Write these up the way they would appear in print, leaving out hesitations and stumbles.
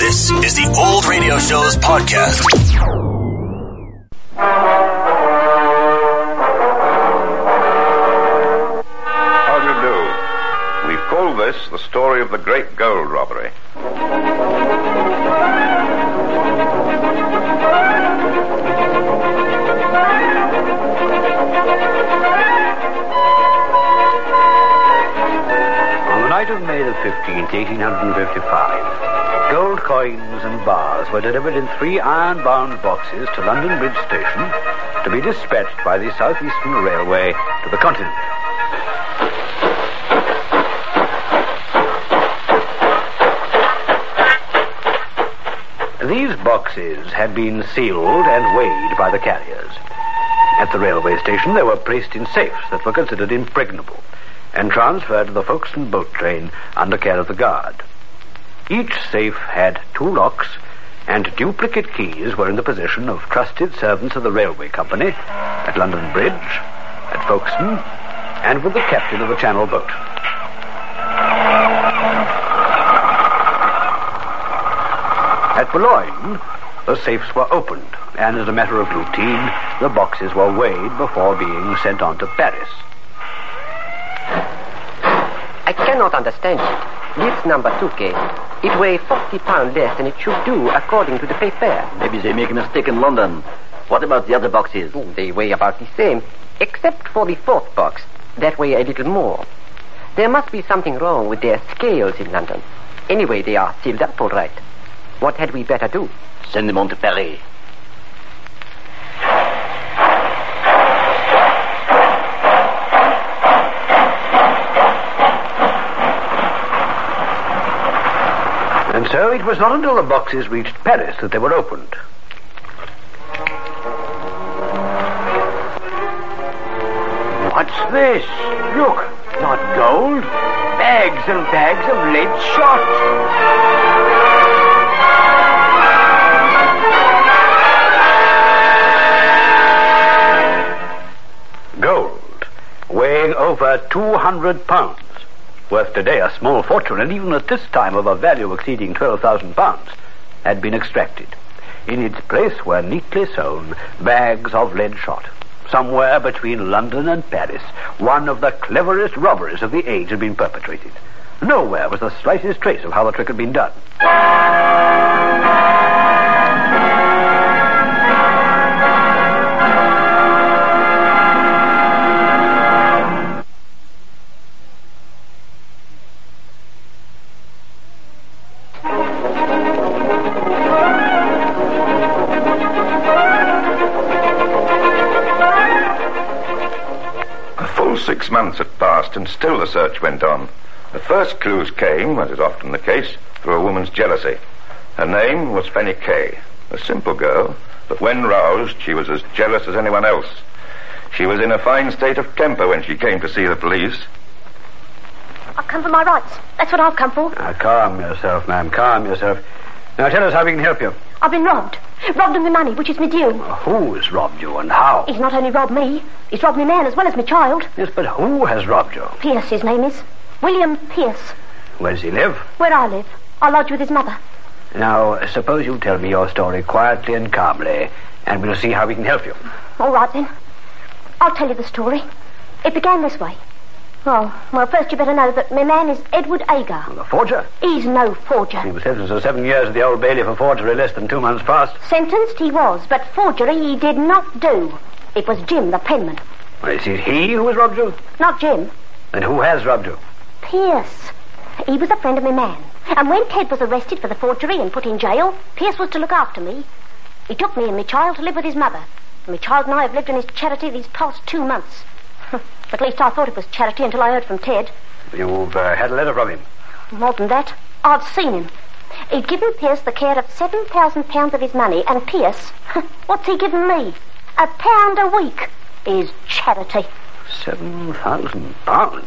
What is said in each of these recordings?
This is the Old Radio Show's podcast. How do you do? We've called this the story of the Great Gold Robbery. Of May the 15th, 1855, gold coins and bars were delivered in 3 iron-bound boxes to London Bridge Station to be dispatched by the South Eastern Railway to the continent. These boxes had been sealed and weighed by the carriers. At the railway station, they were placed in safes that were considered impregnable and transferred to the Folkestone boat train under care of the guard. Each safe had 2 locks, and duplicate keys were in the possession of trusted servants of the railway company at London Bridge, at Folkestone, and with the captain of the Channel boat. At Boulogne, the safes were opened, and as a matter of routine, the boxes were weighed before being sent on to Paris. I cannot understand it. This number 2 case, it weighs 40 pounds less than it should do according to the paper. Maybe they make a mistake in London. What about the other boxes? Oh, they weigh about the same, except for the 4th box. That weighs a little more. There must be something wrong with their scales in London. Anyway, they are sealed up all right. What had we better do? Send them on to Paris. And so it was not until the boxes reached Paris that they were opened. What's this? Look, not gold. Bags and bags of lead shot. Gold, weighing over 200 pounds. Worth today a small fortune, and even at this time of a value exceeding £12,000, had been extracted. In its place were neatly sewn bags of lead shot. Somewhere between London and Paris, one of the cleverest robberies of the age had been perpetrated. Nowhere was the slightest trace of how the trick had been done. A full 6 months had passed, and still the search went on. The first clues came, as is often the case, through a woman's jealousy. Her name was Fanny Kay, a simple girl, but when roused, she was as jealous as anyone else. She was in a fine state of temper when she came to see the police. I've come for my rights. That's what I've come for. Now, calm yourself, ma'am, calm yourself. Now, tell us how we can help you. I've been robbed. Robbed of my money, which is my due. Who has robbed you and how? He's not only robbed me, he's robbed me man as well as my child. Yes, but who has robbed you? Pierce, his name is. William Pierce. Where does he live? Where I live. I lodge with his mother. Now, suppose you tell me your story quietly and calmly, and we'll see how we can help you. All right, then. I'll tell you the story. It began this way. Oh, well, first you better know that my man is Edward Agar. The forger? He's no forger. He was sentenced to 7 years at the Old Bailey for forgery less than 2 months past. Sentenced he was, but forgery he did not do. It was Jim, the penman. Well, is it he who has robbed you? Not Jim. Then who has robbed you? Pierce. He was a friend of my man. And when Ted was arrested for the forgery and put in jail, Pierce was to look after me. He took me and my child to live with his mother. And my child and I have lived in his charity these past 2 months. At least I thought it was charity until I heard from Ted. You've had a letter from him? More than that. I've seen him. He'd given Pierce the care of £7,000 of his money, and Pierce, what's he given me? £1 a week is charity. £7,000?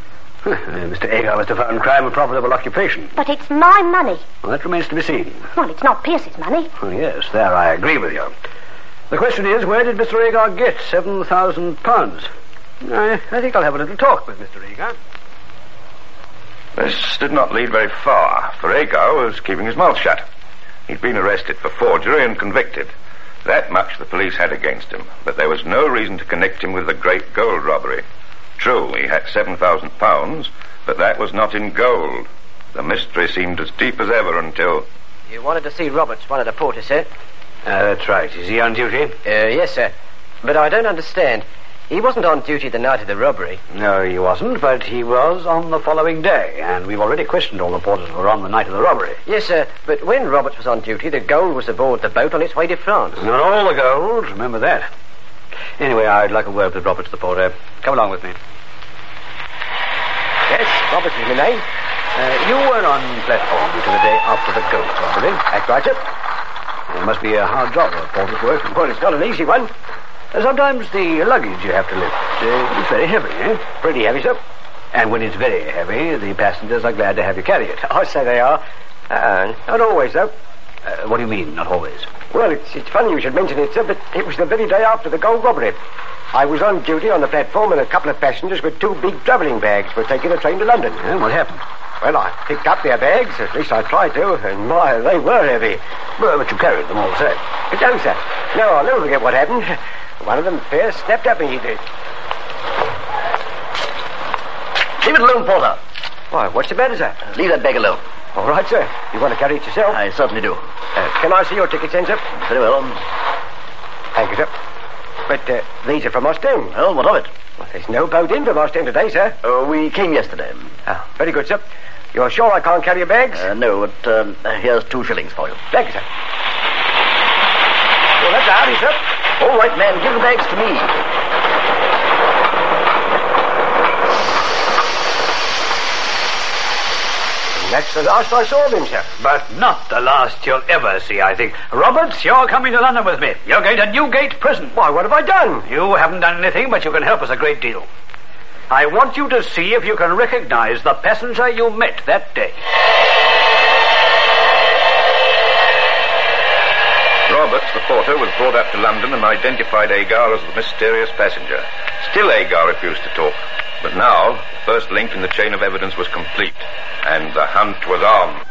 Mr. Agar must have found crime a profitable occupation. But it's my money. Well, that remains to be seen. Well, it's not Pierce's money. Oh, yes, there I agree with you. The question is, where did Mr. Agar get £7,000? I think I'll have a little talk with Mr. Agar. This did not lead very far, for Agar was keeping his mouth shut. He'd been arrested for forgery and convicted. That much the police had against him, but there was no reason to connect him with the great gold robbery. True, he had £7,000, but that was not in gold. The mystery seemed as deep as ever until... You wanted to see Roberts, one of the porters, sir? That's right. Is he on duty? Yes, sir. But I don't understand. He wasn't on duty the night of the robbery. No, he wasn't, but he was on the following day, and we've already questioned all the porters who were on the night of the robbery. Yes, sir, but when Roberts was on duty, the gold was aboard the boat on its way to France. Not all the gold, remember that. Anyway, I'd like a word with Roberts, the porter. Come along with me. Yes, Roberts is my name. You were on platform duty the day after the gold robbery. That's right, sir. It must be a hard job, a porter's work. Well, it's not an easy one. Sometimes the luggage you have to lift is very heavy, eh? Pretty heavy, sir. And when it's very heavy, the passengers are glad to have you carry it. I say they are. Not always, though. What do you mean, not always? Well, it's funny you should mention it, sir, but it was the very day after the gold robbery. I was on duty on the platform and a couple of passengers with 2 big travelling bags were taking a train to London. What happened? Well, I picked up their bags, at least I tried to, and my, they were heavy. Well, but you carried them all the same. But no, sir. No, I'll never forget what happened. One of them fair snapped up and he did. Leave it alone, porter. Why, what's the matter, sir? Leave that bag alone. All right, sir. You want to carry it yourself? I certainly do. Can I see your ticket, then, sir? Very well. Thank you, sir. But these are from Ostend. Well, what of it? Well, there's no boat in from Ostend today, sir. We came yesterday. Oh, very good, sir. You're sure I can't carry your bags? No, but here's 2 shillings for you. Thank you, sir. Well, that's a hurry, sir. All right, man, give the bags to me. And that's the last I saw of him, sir. But not the last you'll ever see, I think. Roberts, you're coming to London with me. You're going to Newgate Prison. Why, what have I done? You haven't done anything, but you can help us a great deal. I want you to see if you can recognize the passenger you met that day. Roberts, the porter, was brought up to London and identified Agar as the mysterious passenger. Still Agar refused to talk. But now, the first link in the chain of evidence was complete, and the hunt was on.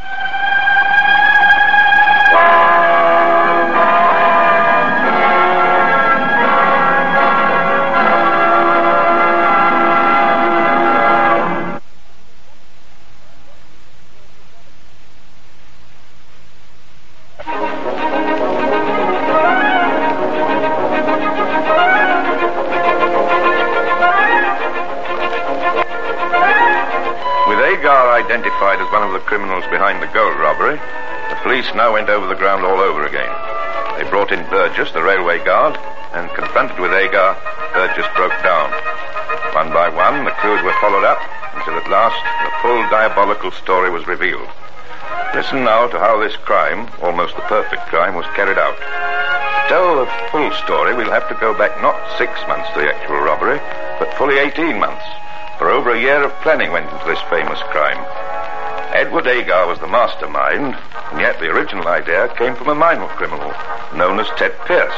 Identified as one of the criminals behind the gold robbery, the police now went over the ground all over again. They brought in Burgess, the railway guard, and confronted with Agar, Burgess broke down. One by one, the clues were followed up, until at last the full diabolical story was revealed. Listen now to how this crime, almost the perfect crime, was carried out. To tell the full story, we'll have to go back not 6 months to the actual robbery, but fully 18 months. For over a year of planning went into this famous crime. Edward Agar was the mastermind, and yet the original idea came from a minor criminal known as Ted Pierce.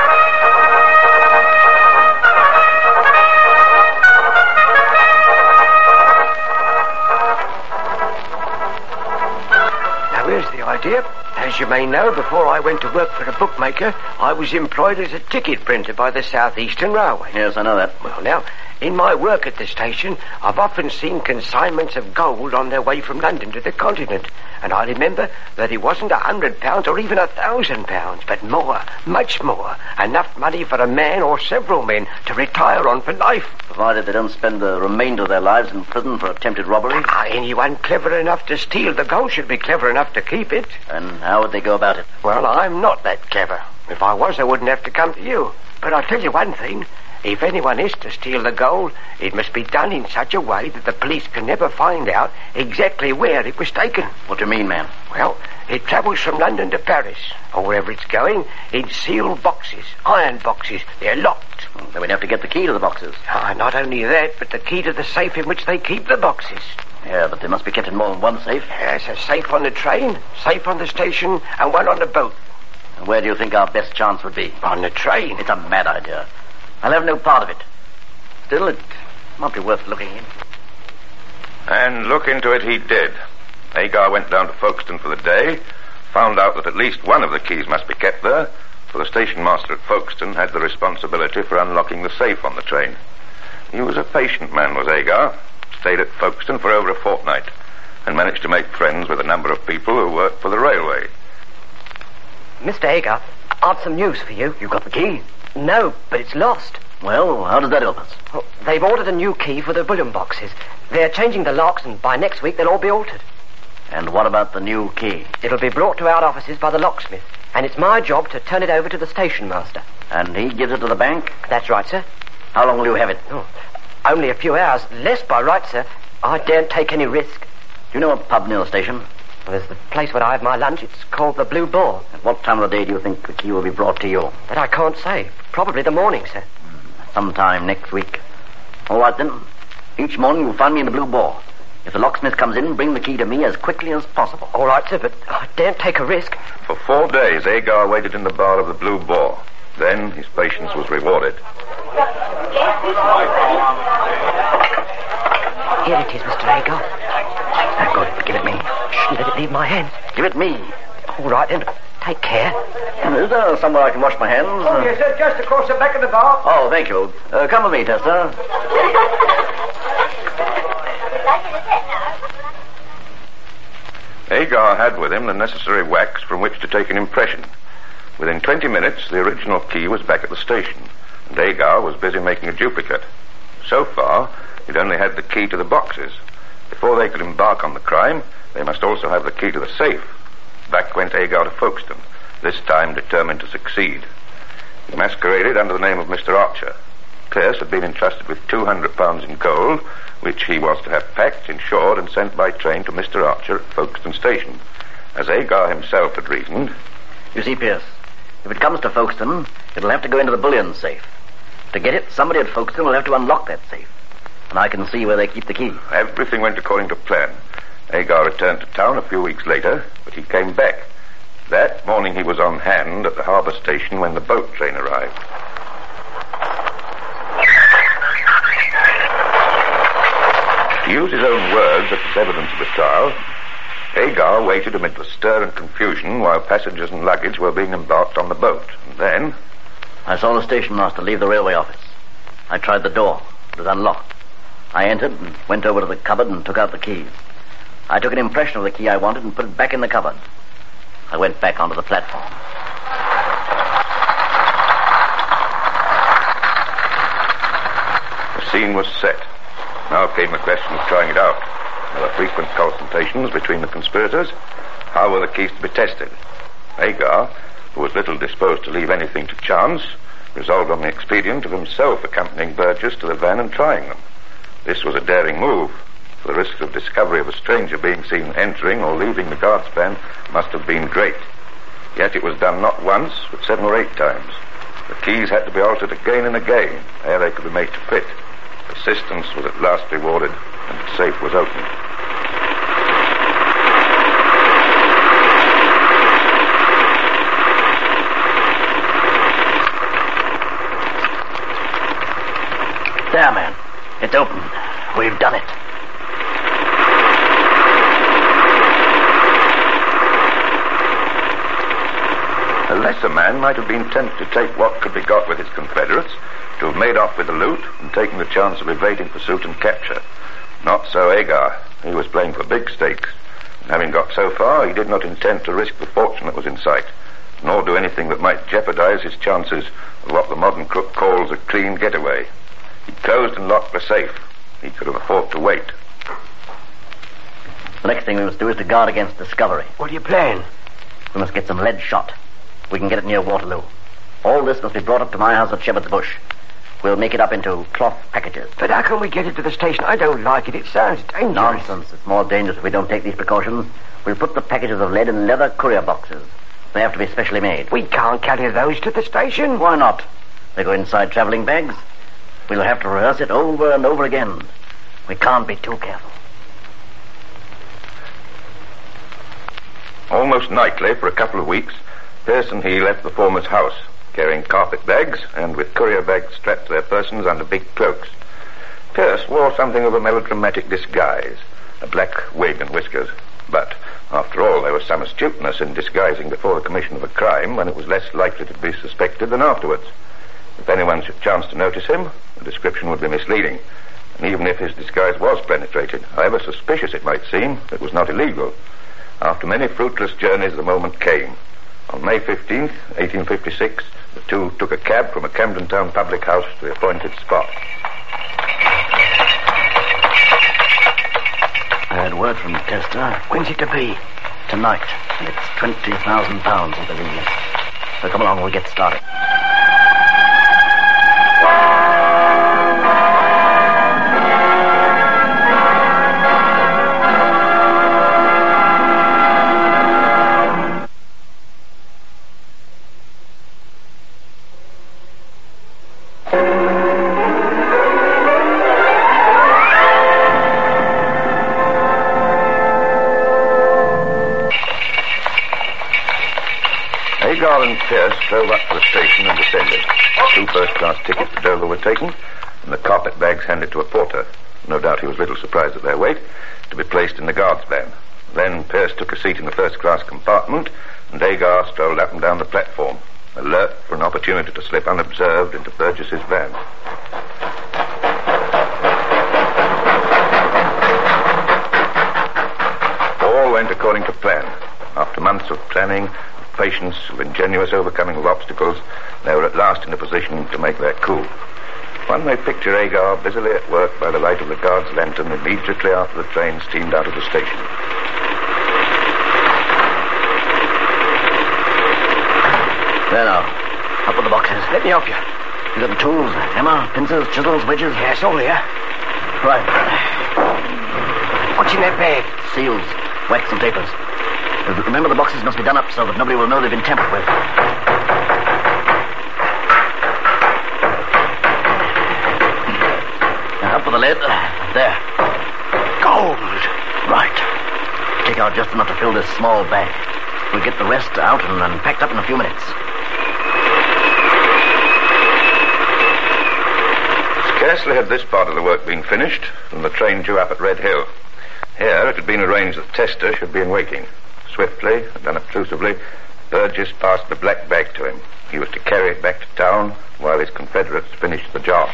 Now, here's the idea. As you may know, before I went to work for a bookmaker, I was employed as a ticket printer by the South Eastern Railway. Yes, I know that. Well, now, in my work at the station, I've often seen consignments of gold on their way from London to the continent. And I remember that it wasn't £100 or even £1,000, but more, much more. Enough money for a man or several men to retire on for life. Provided they don't spend the remainder of their lives in prison for attempted robbery. Anyone clever enough to steal the gold should be clever enough to keep it. And how would they go about it? Well, I'm not that clever. If I was, I wouldn't have to come to you. But I'll tell you one thing. If anyone is to steal the gold, it must be done in such a way that the police can never find out exactly where it was taken. What do you mean, man? Well, it travels from London to Paris, or wherever it's going, in sealed boxes, iron boxes. They're locked. Then we'd have to get the key to the boxes. Not only that, but the key to the safe in which they keep the boxes. Yeah, but they must be kept in more than one safe. There's a safe on the train, safe on the station, and one on the boat. And where do you think our best chance would be? On the train. It's a mad idea. I'll have no part of it. Still, it might be worth looking in. And look into it he did. Agar went down to Folkestone for the day, found out that at least one of the keys must be kept there, for the station master at Folkestone had the responsibility for unlocking the safe on the train. He was a patient man, was Agar. Stayed at Folkestone for over a fortnight and managed to make friends with a number of people who worked for the railway. Mr. Agar, I've some news for you. You got the key? No, but it's lost. Well, how does that help us? Oh, they've ordered a new key for the bullion boxes. They're changing the locks, and by next week they'll all be altered. And what about the new key? It'll be brought to our offices by the locksmith, and it's my job to turn it over to the station master. And he gives it to the bank? That's right, sir. How long will you have it? Oh, only a few hours. Less by right, sir. I daren't take any risk. Do you know a pub near the station? Well, there's the place where I have my lunch. It's called the Blue Boar. At what time of the day do you think the key will be brought to you? That I can't say. Probably the morning, sir. Sometime next week. All right, then. Each morning you'll find me in the Blue Boar. If the locksmith comes in, bring the key to me as quickly as possible. All right, sir, but I daren't take a risk. For 4 days, Agar waited in the bar of the Blue Boar. Then his patience was rewarded. Here it is, Mr. Agar. Now, good. Give it me. Shh, let it leave my hands. Give it me. All right, then. Take care. Is there somewhere I can wash my hands? Oh, yes, sir, just across the back of the bar. Oh, thank you. Come with me, Tessa. Agar had with him the necessary wax from which to take an impression. Within 20 minutes, the original key was back at the station, and Agar was busy making a duplicate. So far, he'd only had the key to the boxes. Before they could embark on the crime, they must also have the key to the safe. Back went Agar to Folkestone, this time determined to succeed. He masqueraded under the name of Mr. Archer. Pierce had been entrusted with £200 in gold, which he was to have packed, insured, and sent by train to Mr. Archer at Folkestone Station. As Agar himself had reasoned... You see, Pierce, if it comes to Folkestone, it'll have to go into the bullion safe. To get it, somebody at Folkestone will have to unlock that safe. And I can see where they keep the key. Everything went according to plan. Agar returned to town a few weeks later, but he came back. That morning he was on hand at the harbour station when the boat train arrived. To use his own words as evidence of the trial, Agar waited amid the stir and confusion while passengers and luggage were being embarked on the boat. And then... I saw the station master leave the railway office. I tried the door. It was unlocked. I entered and went over to the cupboard and took out the keys. I took an impression of the key I wanted and put it back in the cupboard. I went back onto the platform. The scene was set. Now came the question of trying it out. There were frequent consultations between the conspirators. How were the keys to be tested? Agar, who was little disposed to leave anything to chance, resolved on the expedient of himself accompanying Burgess to the van and trying them. This was a daring move, for the risks of discovery of a stranger being seen entering or leaving the guard's van must have been great. Yet it was done not once, but 7 or 8 times. The keys had to be altered again and again, ere they could be made to fit. Persistence was at last rewarded, and the safe was opened. There, man. It's open. We've done it. A lesser man might have been tempted to take what could be got with his confederates, to have made off with the loot and taken the chance of evading pursuit and capture. Not so Agar. He was playing for big stakes. And having got so far, he did not intend to risk the fortune that was in sight, nor do anything that might jeopardize his chances of what the modern crook calls a clean getaway. He closed and locked the safe. He could have afforded to wait. The next thing we must do is to guard against discovery. What do you plan? We must get some lead shot. We can get it near Waterloo. All this must be brought up to my house at Shepherd's Bush. We'll make it up into cloth packages. But how can we get it to the station? I don't like it. It sounds dangerous. Nonsense. It's more dangerous if we don't take these precautions. We'll put the packages of lead in leather courier boxes. They have to be specially made. We can't carry those to the station. Why not? They go inside traveling bags. We'll have to rehearse it over and over again. We can't be too careful. Almost nightly, for a couple of weeks, Pierce and he left the former's house, carrying carpet bags and with courier bags strapped to their persons under big cloaks. Pierce wore something of a melodramatic disguise, a black wig and whiskers. But After all, there was some astuteness in disguising before the commission of a crime when it was less likely to be suspected than afterwards. If anyone should chance to notice him, the description would be misleading. And even if his disguise was penetrated, however suspicious it might seem, it was not illegal. After many fruitless journeys, the moment came. On May 15th, 1856, the two took a cab from a Camden Town public house to the appointed spot. I had word from Tester. When's it to be? Tonight. And it's £20,000, I believe. So come along, we'll get started. Agar and Pierce drove up to the station and descended. 2 first-class tickets to Dover were taken, and the carpet bags handed to a porter. No doubt he was little surprised at their weight, to be placed in the guard's van. Then Pierce took a seat in the first-class compartment, and Agar strolled up and down the platform, alert for an opportunity to slip unobserved into Burgess's van. All went according to plan. After months of planning, patience, of ingenuous overcoming of obstacles, they were at last in a position to make their coup. One may picture Agar busily at work by the light of the guard's lantern immediately after the train steamed out of the station. There now. Up with the boxes. Let me help you. You got the tools, hammer, pincers, chisels, wedges? Yes, all here. Right. What's in that bag? Seals, wax and tapers. Remember, the boxes must be done up so that nobody will know they've been tampered with. Now, up with the lid. There. Gold. Right. Take out just enough to fill this small bag. We'll get the rest out and packed up in a few minutes. Scarcely had this part of the work been finished than the train drew up at Red Hill. Here it had been arranged that Tester should be in waiting. Swiftly and unobtrusively, Burgess passed the black bag to him. He was to carry it back to town while his confederates finished the job.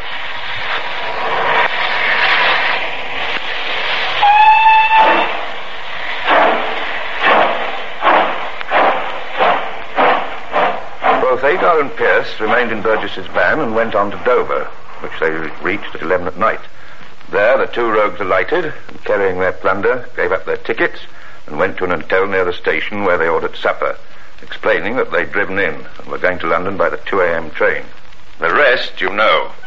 Both Agar and Pierce remained in Burgess's van and went on to Dover, which they reached at 11 at night. There, the two rogues alighted, and carrying their plunder, gave up their tickets, and went to an hotel near the station where they ordered supper, explaining that they'd driven in and were going to London by the 2 a.m. train. The rest you know.